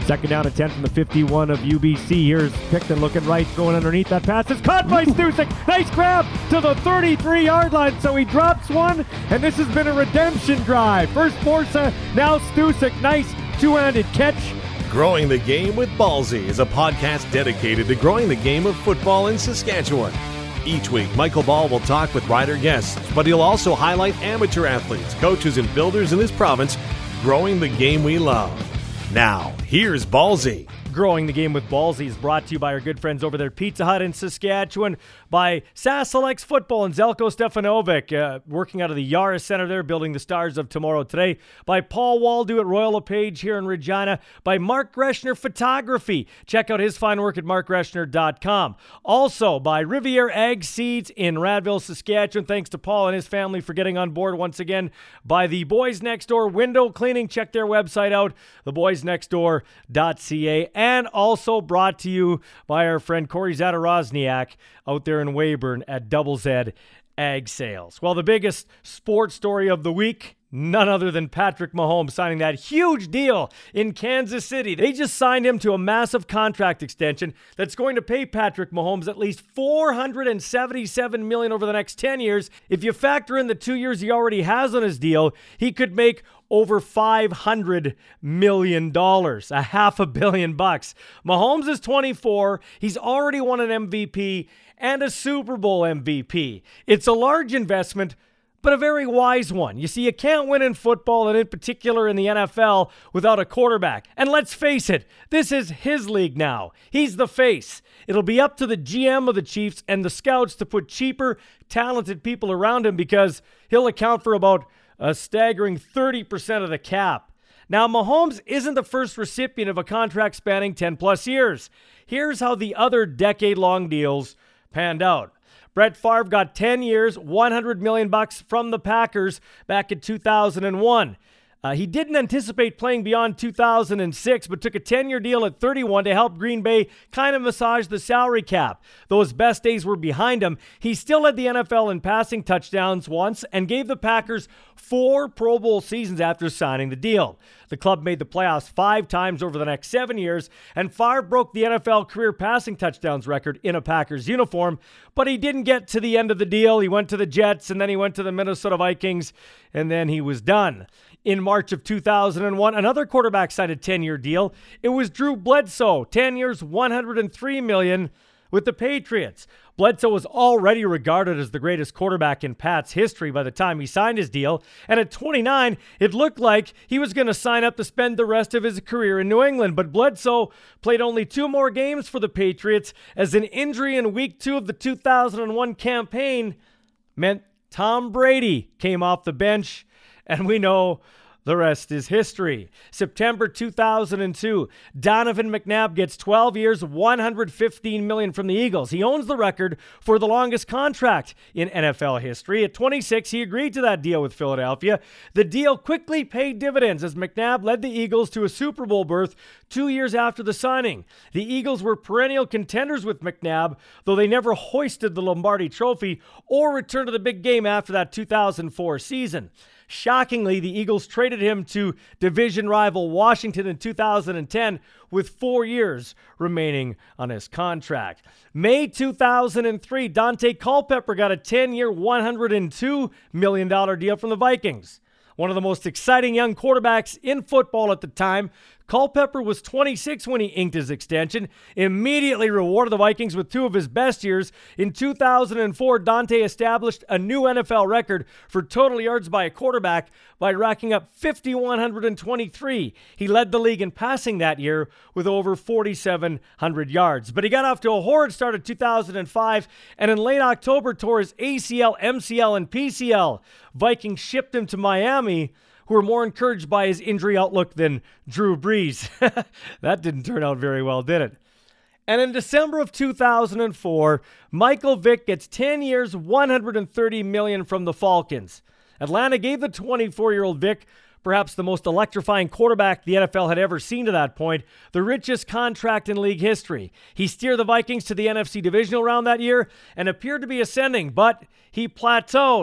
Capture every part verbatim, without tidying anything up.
Second down and ten from the fifty-one of U B C. Here's Picton looking right, going underneath. That pass is caught by Stusek. Nice grab to the thirty-three-yard line. So he drops one, and this has been a redemption drive. First Forza, now Stusek. Nice two-handed catch. Growing the Game with Ballsy is a podcast dedicated to growing the game of football in Saskatchewan. Each week, Michael Ball will talk with rider guests, but he'll also highlight amateur athletes, coaches, and builders in this province, growing the game we love. Now, here's Ballsy. Growing the Game with Ballsy is brought to you by our good friends over there at Pizza Hut in Saskatchewan, by Saselex Football and Zelko Stefanovic, uh, working out of the Yara Center there, building the stars of tomorrow today, by Paul Waldo at Royal LePage here in Regina, by Mark Greshner Photography. Check out his fine work at mark greshner dot com. Also by Riviere Ag Seeds in Radville, Saskatchewan. Thanks to Paul and his family for getting on board once again. By the Boys Next Door Window Cleaning. Check their website out, the boys next door dot c a. And also brought to you by our friend Corey Zadarozniak out there in Weyburn at Double Z Ag Sales. Well, the biggest sports story of the week, none other than Patrick Mahomes signing that huge deal in Kansas City. They just signed him to a massive contract extension that's going to pay Patrick Mahomes at least four hundred seventy-seven million dollars over the next ten years. If you factor in the two years he already has on his deal, he could make over five hundred million dollars, a half a billion bucks. Mahomes is twenty-four. He's already won an M V P and a Super Bowl M V P. It's a large investment, but a very wise one. You see, you can't win in football, and in particular in the N F L, without a quarterback. And let's face it, this is his league now. He's the face. It'll be up to the G M of the Chiefs and the scouts to put cheaper, talented people around him, because he'll account for about a staggering thirty percent of the cap. Now, Mahomes isn't the first recipient of a contract spanning ten plus years. Here's how the other decade-long deals panned out. Brett Favre got ten years, one hundred million bucks from the Packers back in two thousand one. Uh, he didn't anticipate playing beyond two thousand six, but took a ten-year deal at thirty-one to help Green Bay kind of massage the salary cap. Though his best days were behind him, he still led the N F L in passing touchdowns once and gave the Packers four Pro Bowl seasons after signing the deal. The club made the playoffs five times over the next seven years, and Favre broke the N F L career passing touchdowns record in a Packers uniform, but he didn't get to the end of the deal. He went to the Jets, and then he went to the Minnesota Vikings, and then he was done. In March of two thousand one, another quarterback signed a ten-year deal. It was Drew Bledsoe, ten years, one hundred three million dollars with the Patriots. Bledsoe was already regarded as the greatest quarterback in Pat's history by the time he signed his deal, and at twenty-nine, it looked like he was going to sign up to spend the rest of his career in New England. But Bledsoe played only two more games for the Patriots, as an injury in week two of the two thousand one campaign meant Tom Brady came off the bench. And we know the rest is history. September two thousand two, Donovan McNabb gets twelve years, one hundred fifteen million dollars from the Eagles. He owns the record for the longest contract in N F L history. At twenty-six, he agreed to that deal with Philadelphia. The deal quickly paid dividends as McNabb led the Eagles to a Super Bowl berth two years after the signing. The Eagles were perennial contenders with McNabb, though they never hoisted the Lombardi Trophy or returned to the big game after that two thousand four season. Shockingly, the Eagles traded him to division rival Washington in two thousand ten with four years remaining on his contract. May two thousand three, Dante Culpepper got a ten-year, one hundred two million dollars deal from the Vikings. One of the most exciting young quarterbacks in football at the time, Culpepper was twenty-six when he inked his extension, immediately rewarded the Vikings with two of his best years. In two thousand four, Dante established a new N F L record for total yards by a quarterback by racking up five thousand one hundred twenty-three. He led the league in passing that year with over four thousand seven hundred yards. But he got off to a horrid start in two thousand five, and in late October tore his A C L, M C L, and P C L. Vikings shipped him to Miami, who were more encouraged by his injury outlook than Drew Brees. That didn't turn out very well, did it? And in December of two thousand four, Michael Vick gets ten years, one hundred thirty million dollars from the Falcons. Atlanta gave the twenty-four-year-old Vick perhaps the most electrifying quarterback the N F L had ever seen to that point, the richest contract in league history. He steered the Vikings to the N F C divisional round that year and appeared to be ascending, but he plateaued.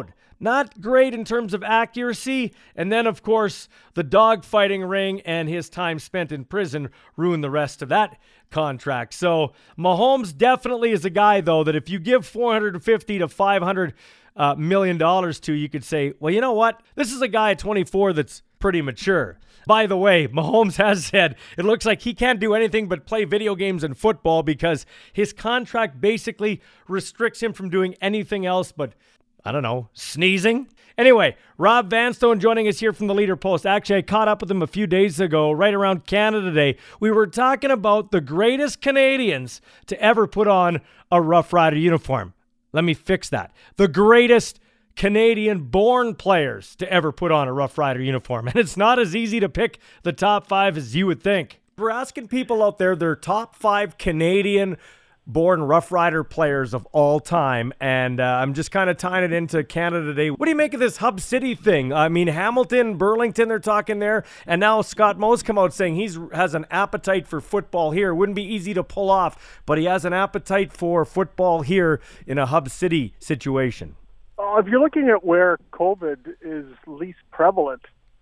not great in terms of accuracy. And then, of course, the dogfighting ring and his time spent in prison ruined the rest of that contract. So Mahomes definitely is a guy, though, that if you give four hundred fifty to five hundred uh, million dollars to, you could say, well, you know what? This is a guy at twenty-four that's pretty mature. By the way, Mahomes has said it looks like he can't do anything but play video games and football because his contract basically restricts him from doing anything else but, I don't know, sneezing. Anyway, Rob Vanstone joining us here from the Leader Post. Actually, I caught up with him a few days ago, right around Canada Day. We were talking about the greatest Canadians to ever put on a Rough Rider uniform. Let me fix that. The greatest Canadian-born players to ever put on a Rough Rider uniform. And it's not as easy to pick the top five as you would think. We're asking people out there their top five Canadian-born Rough Rider players of all time. And uh, I'm just kind of tying it into Canada Day. What do you make of this Hub City thing? I mean, Hamilton, Burlington, they're talking there. And now Scott Moe's come out saying he has an appetite for football here. Wouldn't be easy to pull off, but he has an appetite for football here in a Hub City situation. Uh, if you're looking at where COVID is least prevalent,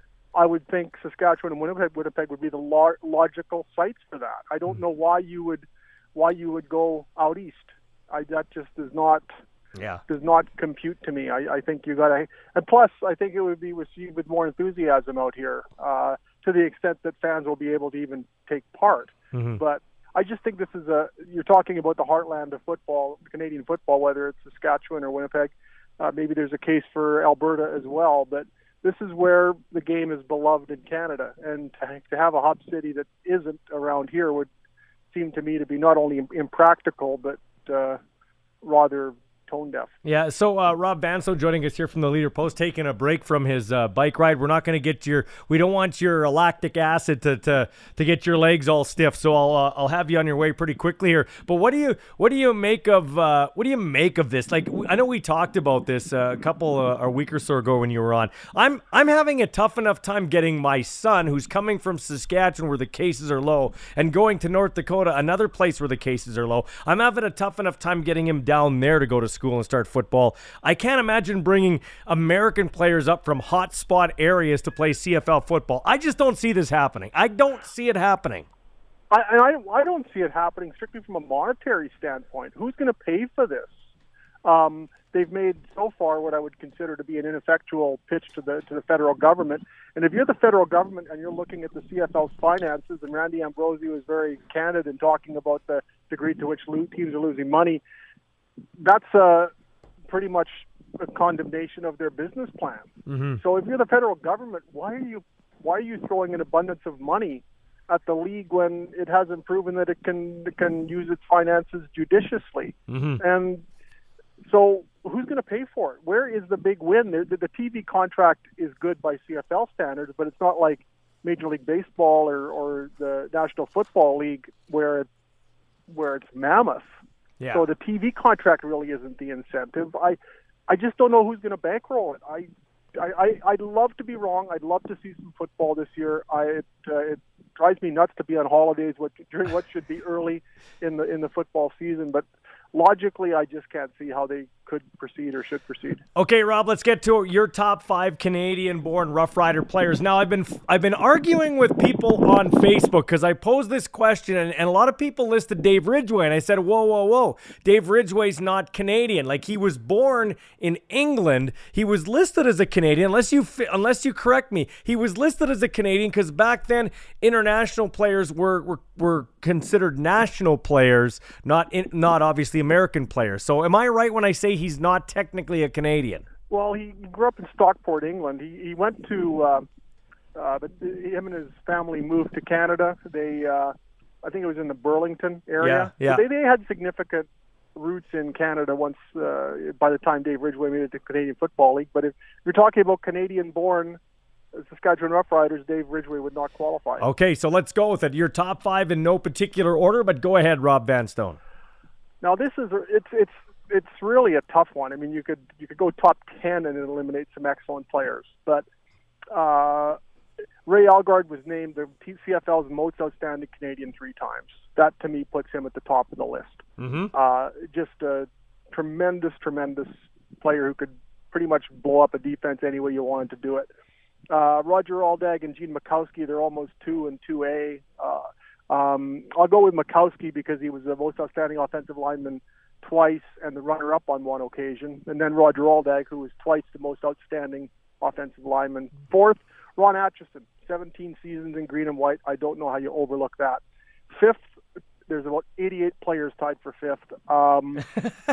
I would think Saskatchewan and Winnipeg, Winnipeg would be the lo- logical sites for that. I don't know why you would why you would go out east. I, that just does not yeah. does not compute to me. I, I think you got to, and plus I think it would be received with more enthusiasm out here, uh, to the extent that fans will be able to even take part. Mm-hmm. But I just think this is a. You're talking about the heartland of football, Canadian football, whether it's Saskatchewan or Winnipeg. Uh, maybe there's a case for Alberta as well, but this is where the game is beloved in Canada. And to, to have a Hub City that isn't around here would seem to me to be not only impractical, but uh, rather tone deaf. Yeah, so uh, Rob Vanstone joining us here from the Leader Post, taking a break from his uh, bike ride. We're not going to get your, we don't want your lactic acid to to, to get your legs all stiff. So I'll uh, I'll have you on your way pretty quickly here. But what do you what do you make of uh, what do you make of this? Like, I know we talked about this uh, a couple uh, a week or so ago when you were on. I'm I'm having a tough enough time getting my son, who's coming from Saskatchewan where the cases are low, and going to North Dakota, another place where the cases are low. I'm having a tough enough time getting him down there to go to school and start football. I can't imagine bringing American players up from hotspot areas to play C F L football. I just don't see this happening. I don't see it happening. I, I, I don't see it happening strictly from a monetary standpoint. Who's going to pay for this? Um, they've made so far what I would consider to be an ineffectual pitch to the to the federal government. And if you're the federal government and you're looking at the C F L's finances, and Randy Ambrosie was very candid in talking about the degree to which lo- teams are losing money, that's uh, pretty much a condemnation of their business plan. Mm-hmm. So if you're the federal government, why are you why are you throwing an abundance of money at the league when it hasn't proven that it can it can use its finances judiciously? Mm-hmm. And so who's going to pay for it? Where is the big win? The, the T V contract is good by C F L standards, but it's not like Major League Baseball or, or the National Football League where it, where it's mammoth. Yeah. So the T V contract really isn't the incentive. I, I just don't know who's going to bankroll it. I, I, I, I'd love to be wrong. I'd love to see some football this year. I, it, uh, it drives me nuts to be on holidays what, during what should be early in the in the football season. But logically, I just can't see how they could proceed or should proceed. Okay, Rob, let's get to your top five Canadian-born Rough Rider players. Now, I've been I've been arguing with people on Facebook because I posed this question, and, and a lot of people listed Dave Ridgway, and I said, whoa, whoa, whoa, Dave Ridgway's not Canadian. Like, he was born in England. He was listed as a Canadian, unless you unless you correct me. He was listed as a Canadian because back then, international players were were, were considered national players, not in, not obviously American players. So am I right when I say he's not technically a Canadian? Well, he grew up in Stockport, England. He he went to, uh, uh, but him and his family moved to Canada. They, uh, I think it was in the Burlington area. Yeah, yeah. So they, they had significant roots in Canada once, uh, by the time Dave Ridgway made it to Canadian Football League. But if you're talking about Canadian-born Saskatchewan Roughriders, Dave Ridgway would not qualify. Okay, so let's go with it. Your top five in no particular order, but go ahead, Rob Vanstone. Now this is it's it's it's really a tough one. I mean, you could you could go top ten and eliminate some excellent players, but uh, Ray Algard was named the C F L's most outstanding Canadian three times. That to me puts him at the top of the list. Mm-hmm. Uh, just a tremendous, tremendous player who could pretty much blow up a defense any way you wanted to do it. Uh, Roger Aldag and Gene Mikowski, they're almost two and two A. Uh, um, I'll go with Mikowski because he was the most outstanding offensive lineman twice and the runner-up on one occasion. And then Roger Aldag, who was twice the most outstanding offensive lineman. Fourth, Ron Atchison, seventeen seasons in green and white. I don't know how you overlook that. Fifth, there's about eighty-eight players tied for fifth. Um,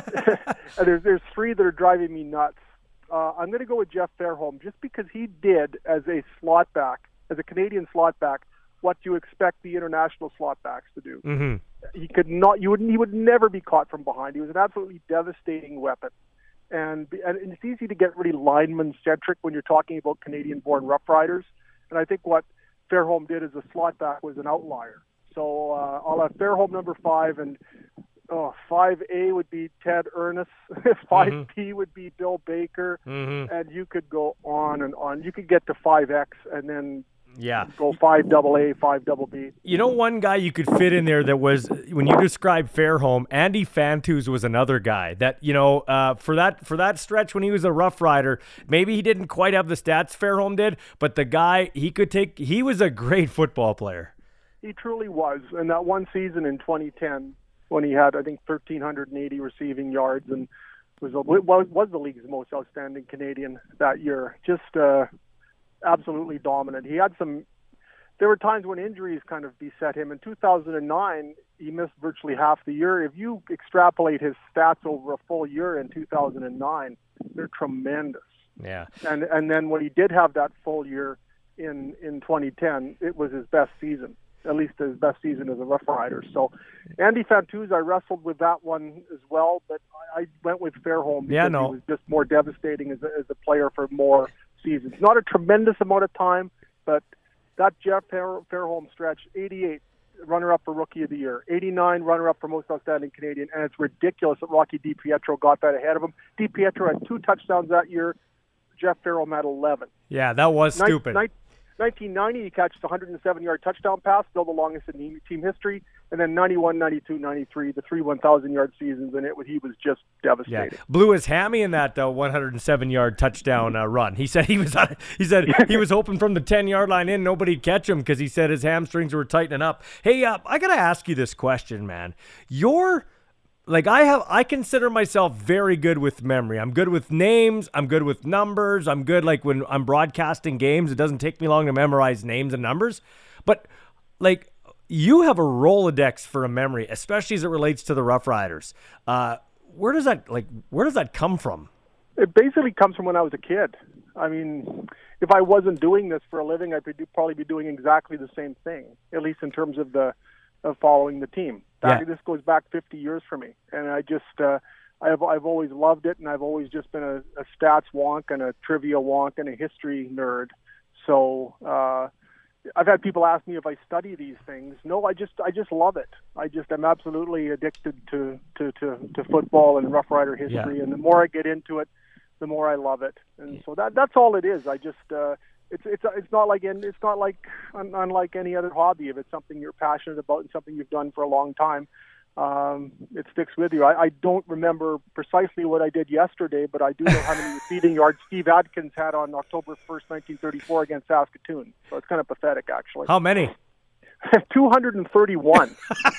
and there's, there's three that are driving me nuts. Uh, I'm going to go with Jeff Fairholm just because he did, as a slot back, as a Canadian slot back, what you expect the international slot backs to do. Mm-hmm. He could not, you would, he would never be caught from behind. He was an absolutely devastating weapon. And, and it's easy to get really lineman-centric when you're talking about Canadian-born Rough Riders. And I think what Fairholm did as a slot back was an outlier. So uh, I'll have Fairholm number five, and oh, five A would be Ted Ernest, five B mm-hmm. would be Bill Baker, mm-hmm. and you could go on and on. You could get to five X and then yeah. go five double A, five double B. You know, one guy you could fit in there that was, when you described Fairholm, Andy Fantus was another guy that, you know, uh, for that for that stretch when he was a Rough Rider, maybe he didn't quite have the stats Fairholm did, but the guy, he could take, he was a great football player. He truly was. And that one season in twenty ten, when he had, I think, one thousand three hundred eighty receiving yards and was a, was, was the league's most outstanding Canadian that year. Just uh, absolutely dominant. He had some, there were times when injuries kind of beset him. In two thousand nine, he missed virtually half the year. If you extrapolate his stats over a full year in two thousand nine, they're tremendous. Yeah. And and then when he did have that full year in, in twenty ten, it was his best season. At least his best season as a Rough Rider. So Andy Fantus, I wrestled with that one as well, but I, I went with Fairholm because yeah, no. he was just more devastating as a, as a player for more seasons. Not a tremendous amount of time, but that Jeff Fair, Fairholm stretch, eighty-eight, runner-up for Rookie of the Year, eighty-nine, runner-up for Most Outstanding Canadian, and it's ridiculous that Rocky DiPietro got that ahead of him. DiPietro had two touchdowns that year. Jeff Fairholm had eleven. Yeah, that was stupid. Nin- nineteen ninety, he catches a one hundred seven yard touchdown pass, still the longest in team history. And then ninety-one, ninety-two, ninety-three, the three one thousand yard seasons, and it he was just devastating. Yeah. Blew his hammy in that though one hundred seven yard touchdown uh, run. He said he was on, he said he was hoping from the ten yard line in nobody'd catch him because he said his hamstrings were tightening up. Hey, uh, I gotta ask you this question, man. You're Like I have, I consider myself very good with memory. I'm good with names. I'm good with numbers. I'm good, like when I'm broadcasting games, it doesn't take me long to memorize names and numbers. But like you have a Rolodex for a memory, especially as it relates to the Rough Riders. Uh, where does that like? Where does that come from? It basically comes from when I was a kid. I mean, if I wasn't doing this for a living, I'd be, probably be doing exactly the same thing, at least in terms of the of following the team. That, yeah. This goes back fifty years for me, and I just uh, I've I've always loved it, and I've always just been a, a stats wonk and a trivia wonk and a history nerd. So uh, I've had people ask me if I study these things. No, I just I just love it. I just I'm absolutely addicted to to, to, to football and Rough Rider history, yeah. and the more I get into it, the more I love it. And so that that's all it is. I just uh, It's it's it's not like it's not like unlike any other hobby. If it's something you're passionate about and something you've done for a long time, um, it sticks with you. I, I don't remember precisely what I did yesterday, but I do know how many receiving yards Steve Adkins had on October first, nineteen thirty-four against Saskatoon. So it's kind of pathetic, actually. How many? two hundred thirty-one.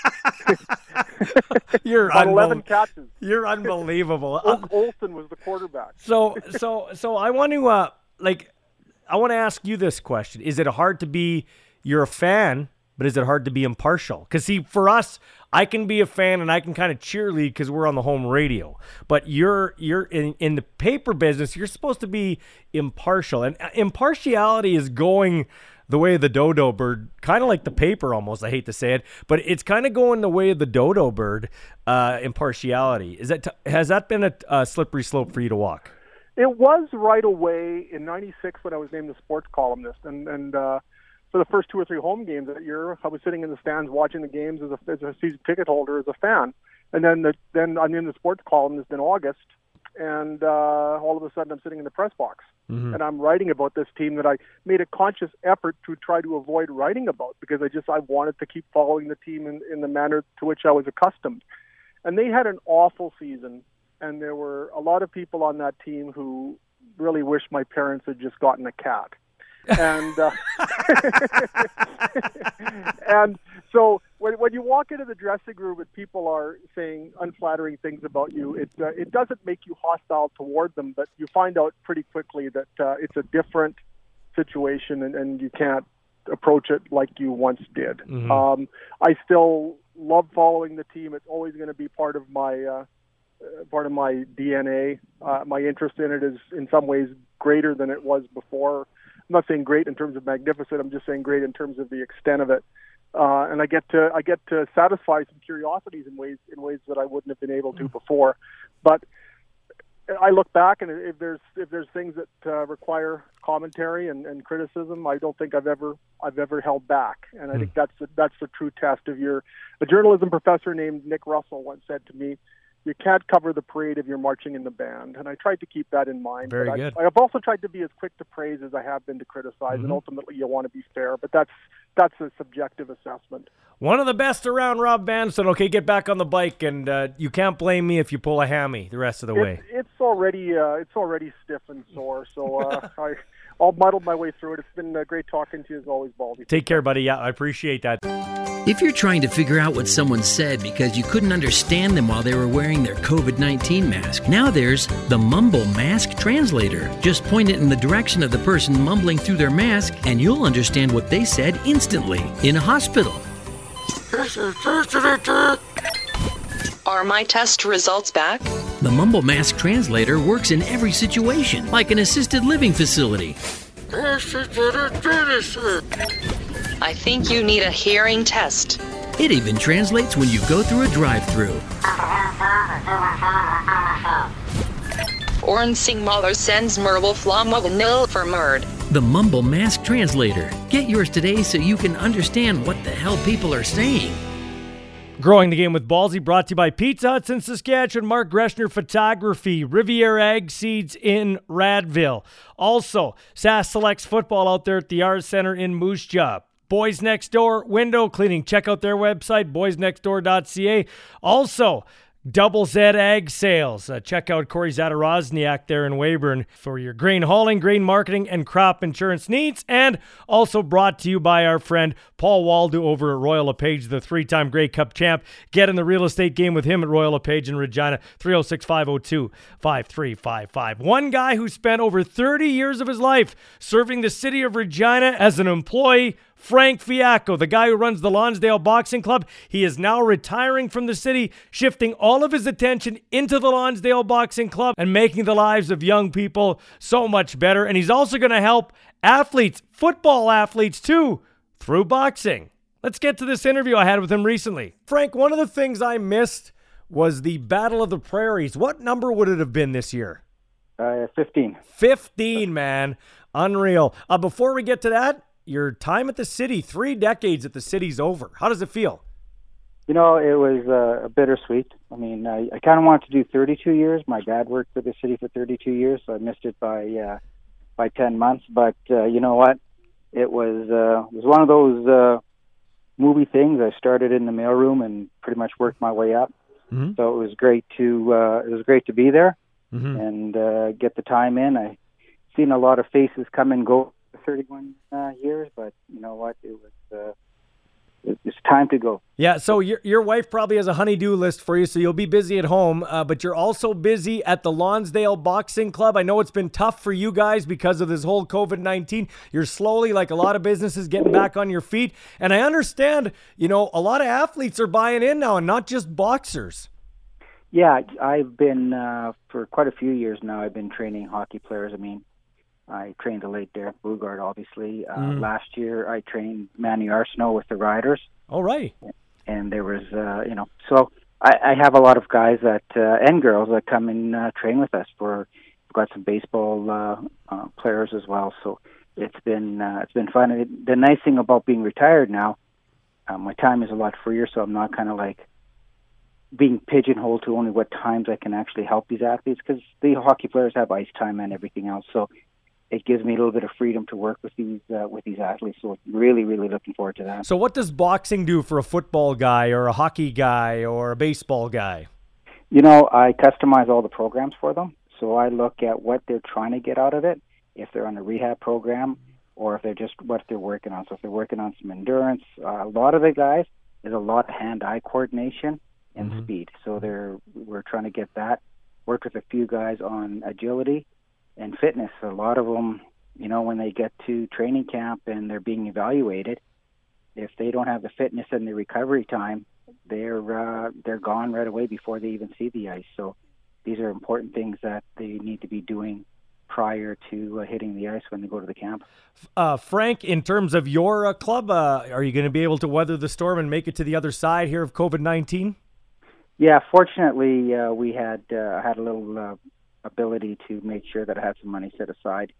You're on unbel- eleven catches. You're unbelievable. Oak Olson was the quarterback. So so so I want to uh like. I want to ask you this question. Is it hard to be, you're a fan, but is it hard to be impartial? Because, see, for us, I can be a fan and I can kind of cheerlead because we're on the home radio. But you're you're in, in the paper business, you're supposed to be impartial. And impartiality is going the way of the dodo bird, kind of like the paper almost, I hate to say it. But it's kind of going the way of the dodo bird, uh, impartiality. Is that t- has that been a, a slippery slope for you to walk? It was right away in ninety-six when I was named the sports columnist, and and uh, for the first two or three home games that year, I was sitting in the stands watching the games as a, as a season ticket holder, as a fan, and then the, then I'm named the sports columnist in August, and uh, all of a sudden I'm sitting in the press box, mm-hmm. and I'm writing about this team that I made a conscious effort to try to avoid writing about because I just I wanted to keep following the team in, in the manner to which I was accustomed, and they had an awful season. And there were a lot of people on that team who really wish my parents had just gotten a cat. And uh, and so when when you walk into the dressing room and people are saying unflattering things about you, it uh, it doesn't make you hostile toward them, but you find out pretty quickly that uh, it's a different situation, and, and you can't approach it like you once did. Mm-hmm. Um, I still love following the team. It's always going to be part of my uh, part of my D N A. Uh, my interest in it is in some ways greater than it was before. I'm not saying great in terms of magnificent. I'm just saying great in terms of the extent of it. Uh, and I get to I get to satisfy some curiosities in ways in ways that I wouldn't have been able to before. But I look back, and if there's if there's things that uh, require commentary and, and criticism, I don't think I've ever I've ever held back. And I mm. think that's the, that's the true test of your. A journalism professor named Nick Russell once said to me, "You can't cover the parade if you're marching in the band." And I tried to keep that in mind. Very but good. I, I've also tried to be as quick to praise as I have been to criticize, mm-hmm. and ultimately you want to be fair. But that's that's a subjective assessment. One of the best around, Rob Vanson. Okay, get back on the bike, and uh, you can't blame me if you pull a hammy the rest of the it, way. It's already uh, it's already stiff and sore, so uh, I, I'll muddle my way through it. It's been uh, great talking to you as always, Baldy. Take care, buddy. Yeah, I appreciate that. If you're trying to figure out what someone said because you couldn't understand them while they were wearing their covid nineteen mask, now there's the Mumble Mask Translator. Just point it in the direction of the person mumbling through their mask, and you'll understand what they said instantly in a hospital. Are my test results back? The Mumble Mask Translator works in every situation, like an assisted living facility. I think you need a hearing test. It even translates when you go through a drive-thru. Ornsing Muller sends Merble Flamavanil for Murd. The Mumble Mask Translator. Get yours today so you can understand what the hell people are saying. Growing the Game with Ballsy, brought to you by Pizza Hut in Saskatchewan, Mark Greshner Photography, Riviera Ag Seeds in Radville. Also, Sask Selects Football out there at the Yara Center in Moose Jaw. Boys Next Door Window Cleaning. Check out their website, boys next door dot c a. Also, Double Z Ag Sales. Uh, check out Corey Zadarozniak there in Weyburn for your grain hauling, grain marketing, and crop insurance needs. And also brought to you by our friend Paul Waldo over at Royal LePage, the three-time Grey Cup champ. Get in the real estate game with him at Royal LePage in Regina, three oh six, five oh two, five three five five. One guy who spent over thirty years of his life serving the city of Regina as an employee, Frank Fiacco, the guy who runs the Lonsdale Boxing Club. He is now retiring from the city, shifting all of his attention into the Lonsdale Boxing Club and making the lives of young people so much better. And he's also going to help athletes, football athletes too, through boxing. Let's get to this interview I had with him recently. Frank, one of the things I missed was the Battle of the Prairies. What number would it have been this year? Uh, fifteen. fifteen, man. Unreal. Uh, before we get to that, your time at the city, three decades at the city's over. How does it feel? You know, it was uh, a bittersweet. I mean, I, I kind of wanted to do thirty-two years. My dad worked for the city for thirty-two years, so I missed it by uh, by ten months. But uh, you know what? It was uh, it was one of those uh, movie things. I started in the mailroom and pretty much worked my way up. Mm-hmm. So it was great to uh, it was great to be there mm-hmm. and uh, get the time in. I seen a lot of faces come and go. thirty-one uh, years, but you know what? It was uh, it, it's time to go. Yeah, so your your wife probably has a honey-do list for you, so you'll be busy at home, uh, but you're also busy at the Lonsdale Boxing Club. I know it's been tough for you guys because of this whole covid nineteen. You're slowly, like a lot of businesses, getting back on your feet, and I understand, you know, a lot of athletes are buying in now, and not just boxers. Yeah, I've been, uh, for quite a few years now, I've been training hockey players. I mean, I trained the late Derek Bugard, obviously. Uh, mm. Last year, I trained Manny Arsenault with the Riders. Oh, right. And there was, uh, you know, so I, I have a lot of guys that uh, and girls that come and uh, train with us. For we've got some baseball uh, uh, players as well. So it's been uh, it's been fun. It, the nice thing about being retired now, uh, my time is a lot freer, so I'm not kind of like being pigeonholed to only what times I can actually help these athletes, because the hockey players have ice time and everything else. So it gives me a little bit of freedom to work with these uh, with these athletes. So really, really looking forward to that. So what does boxing do for a football guy or a hockey guy or a baseball guy? You know, I customize all the programs for them. So I look at what they're trying to get out of it, if they're on a rehab program, or if they're just what they're working on. So if they're working on some endurance, uh, a lot of the guys, there's a lot of hand-eye coordination and mm-hmm. speed. So they're we're trying to get that. Worked with a few guys on agility and fitness. A lot of them, you know, when they get to training camp and they're being evaluated, if they don't have the fitness and the recovery time, they're uh, they're gone right away before they even see the ice. So these are important things that they need to be doing prior to uh, hitting the ice when they go to the camp. Uh, Frank, in terms of your uh, club, uh, are you going to be able to weather the storm and make it to the other side here of COVID nineteen? Yeah, fortunately, uh, we had uh, had a little uh, ability to make sure that I had some money set aside.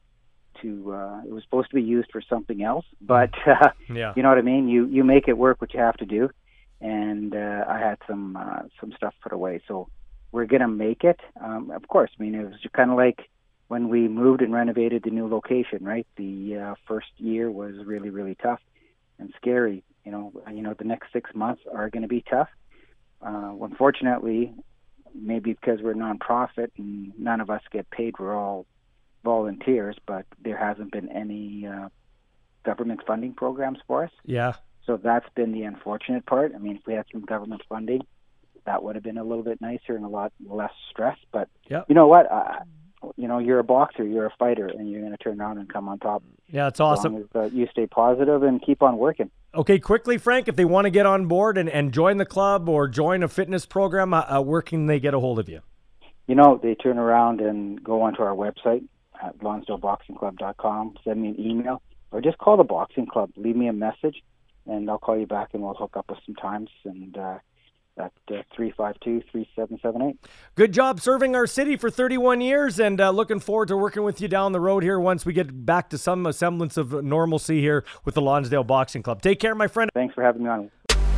To uh, it was supposed to be used for something else, but uh, yeah. you know what I mean. You you make it work what you have to do, and uh, I had some uh, some stuff put away, so we're gonna make it. Um, of course, I mean it was kind of like when we moved and renovated the new location, right? The uh, first year was really really tough and scary. You know, you know the next six months are going to be tough. Uh, unfortunately, maybe because we're a nonprofit and none of us get paid, we're all volunteers, but there hasn't been any uh, government funding programs for us. Yeah. So that's been the unfortunate part. I mean, if we had some government funding, that would have been a little bit nicer and a lot less stress. But yep. you know what? Uh, you know, you're a boxer, you're a fighter, and you're going to turn around and come on top. Yeah, it's awesome. As long as, uh, you stay positive and keep on working. Okay, quickly, Frank, if they want to get on board and, and join the club or join a fitness program, uh, where can they get a hold of you? You know, they turn around and go onto our website at lonsdale boxing club dot com, send me an email, or just call the boxing club. Leave me a message, and I'll call you back, and we'll hook up with some times, and uh, at uh, three five two, three seven seven eight. Good job serving our city for thirty-one years, and uh, looking forward to working with you down the road here once we get back to some semblance of normalcy here with the Lonsdale Boxing Club. Take care, my friend. Thanks for having me on.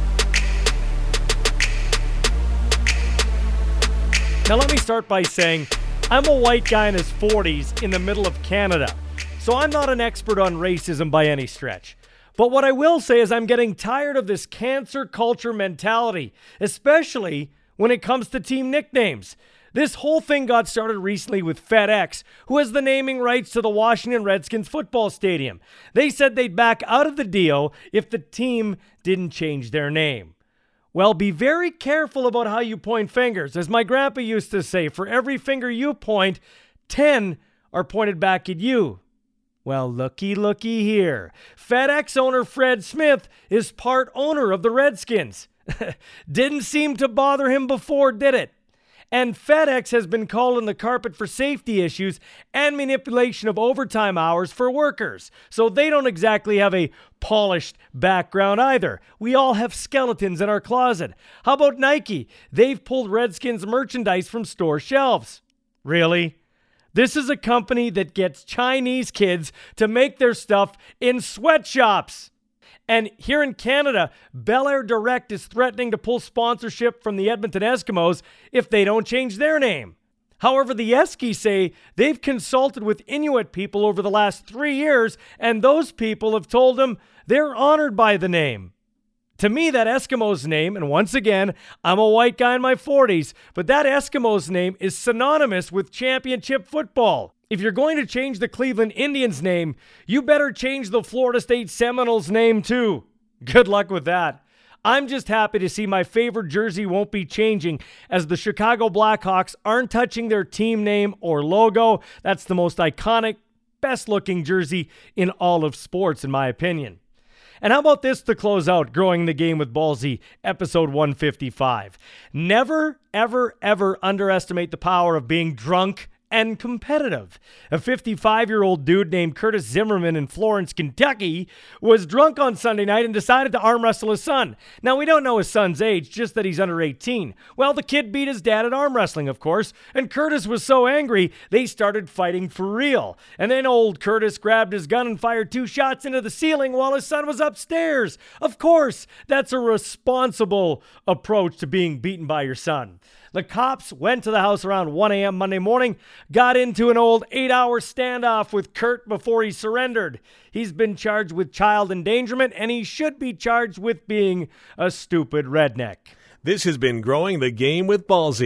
Now let me start by saying I'm a white guy in his forties in the middle of Canada, so I'm not an expert on racism by any stretch. But what I will say is I'm getting tired of this cancer culture mentality, especially when it comes to team nicknames. This whole thing got started recently with FedEx, who has the naming rights to the Washington Redskins football stadium. They said they'd back out of the deal if the team didn't change their name. Well, be very careful about how you point fingers. As my grandpa used to say, for every finger you point, ten are pointed back at you. Well, looky, looky here. FedEx owner Fred Smith is part owner of the Redskins. Didn't seem to bother him before, did it? And FedEx has been called on the carpet for safety issues and manipulation of overtime hours for workers. So they don't exactly have a polished background either. We all have skeletons in our closet. How about Nike? They've pulled Redskins merchandise from store shelves. Really? This is a company that gets Chinese kids to make their stuff in sweatshops. And here in Canada, Bel Air Direct is threatening to pull sponsorship from the Edmonton Eskimos if they don't change their name. However, the Eskies say they've consulted with Inuit people over the last three years, and those people have told them they're honored by the name. To me, that Eskimos name, and once again, I'm a white guy in my forties, but that Eskimos name is synonymous with championship football. If you're going to change the Cleveland Indians name, you better change the Florida State Seminoles name too. Good luck with that. I'm just happy to see my favorite jersey won't be changing, as the Chicago Blackhawks aren't touching their team name or logo. That's the most iconic, best-looking jersey in all of sports, in my opinion. And how about this to close out Growing the Game with Ballsy, episode one fifty-five. Never, ever, ever underestimate the power of being drunk and competitive. A fifty-five-year-old dude named Curtis Zimmerman in Florence, Kentucky, was drunk on Sunday night and decided to arm wrestle his son. Now, we don't know his son's age, just that he's under eighteen. Well, the kid beat his dad at arm wrestling, of course, and Curtis was so angry, they started fighting for real. And then old Curtis grabbed his gun and fired two shots into the ceiling while his son was upstairs. Of course, that's a responsible approach to being beaten by your son. The cops went to the house around one a.m. Monday morning, got into an old eight-hour standoff with Kurt before he surrendered. He's been charged with child endangerment, and he should be charged with being a stupid redneck. This has been Growing the Game with Ballsy.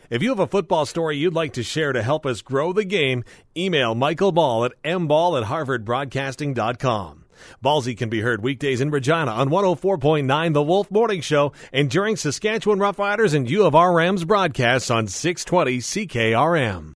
If you have a football story you'd like to share to help us grow the game, email Michael Ball at m ball at harvard broadcasting dot com. Ballsy can be heard weekdays in Regina on one oh four point nine The Wolf Morning Show and during Saskatchewan Roughriders and U of R Rams broadcasts on six twenty C K R M.